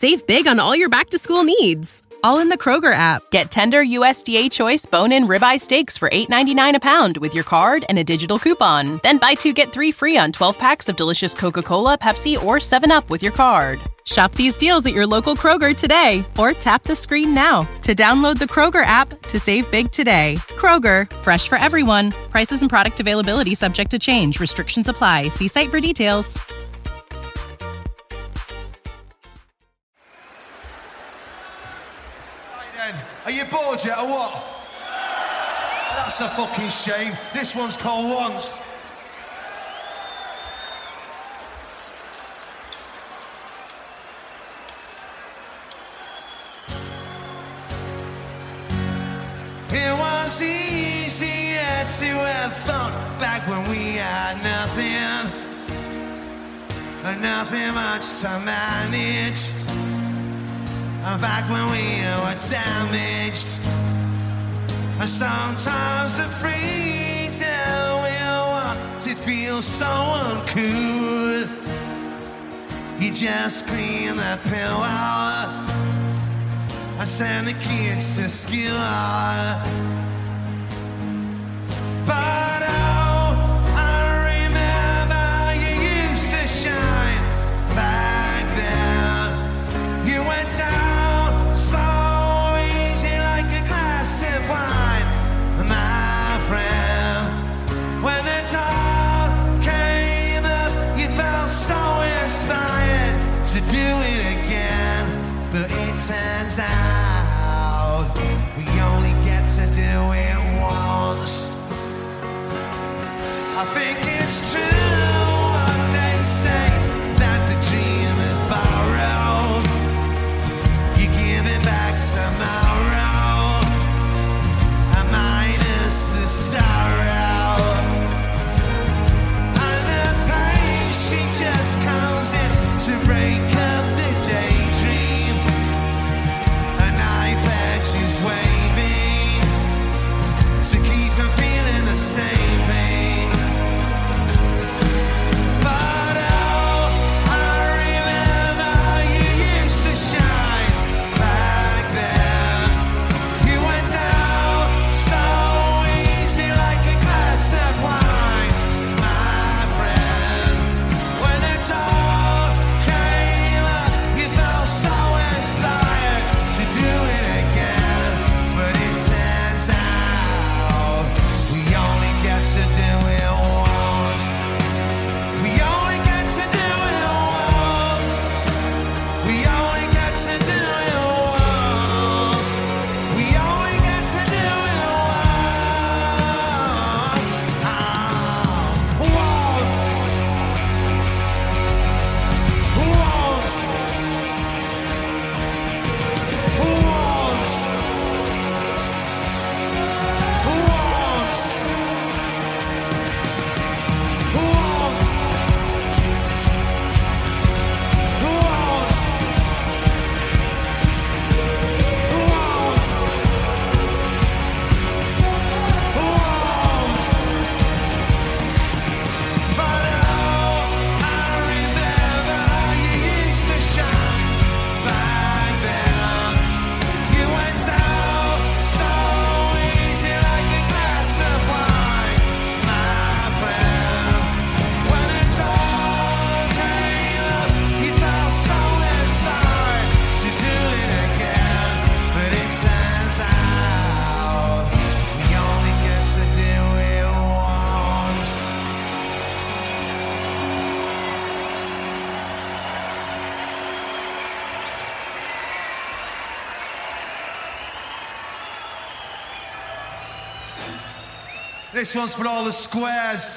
Save big on all your back-to-school needs, all in the Kroger app. Get tender USDA Choice bone-in ribeye steaks for $8.99 a pound with your card and a digital coupon. Then buy 2, get 3 free on 12 packs of delicious Coca-Cola, Pepsi, or 7-Up with your card. Shop these deals at your local Kroger today, or tap the screen now to download the Kroger app to save big today. Kroger, fresh for everyone. Prices and product availability subject to change. Restrictions apply. See site for details. Are you bored yet or what? That's a fucking shame. This one's called Once. It was easier to have thought back when we had nothing, nothing much to manage. Back when we were damaged, and sometimes the freedom we want to feel so uncool. You just clean the pillow and send the kids to school. But oh, I remember you used to shine back then. You went down turns out we only get to do it once. I think it's true what they say, that the dream is borrowed. You give it back tomorrow, and minus the sorrow. And the pain, she just comes in to break up the daydream. She's waving to keep her feeling the same thing. But oh, I remember you used to shine back then. You went down so easy like a glass of wine, my friend. When the dawn came up, you felt so inspired to do it again. To do it once. We only get to do it once. We only get to do it once. We only get to do it once. Once. This one's for all the squares.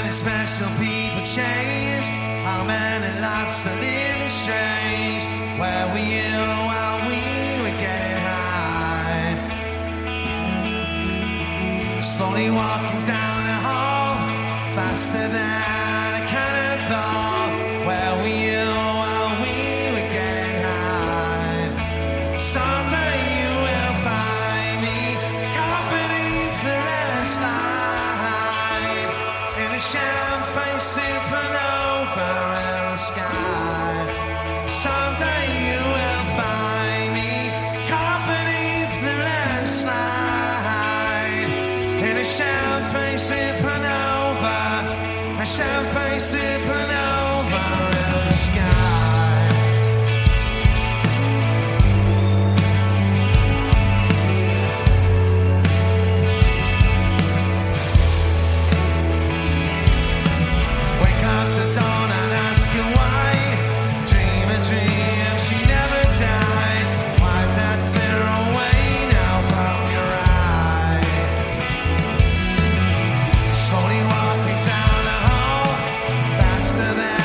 many special people change? How many lives are living strange? Where were you while we were getting high? Slowly walking down the hall, faster than a cannonball. Where were you while we were getting high? Someday you will find me caught beneath the last light in a champagne supernova in the sky. Someday you will find me caught beneath the last light in a champagne supernova, a champagne supernova in the sky. Wake up the dawn and ask her why. Dream a dream, she never dies. Wipe that tear away now from your eye. Slowly walking down the hall, faster than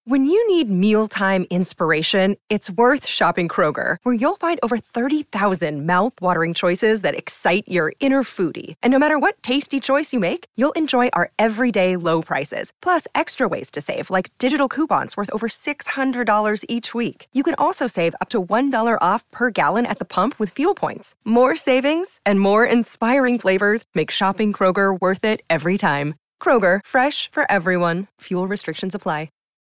When you need mealtime inspiration, it's worth shopping Kroger, where you'll find over 30,000 mouth-watering choices that excite your inner foodie. And no matter what tasty choice you make, you'll enjoy our everyday low prices, plus extra ways to save, like digital coupons worth over $600 each week. You can also save up to $1 off per gallon at the pump with fuel points. More savings and more inspiring flavors make shopping Kroger worth it every time. Kroger, fresh for everyone. Fuel restrictions apply.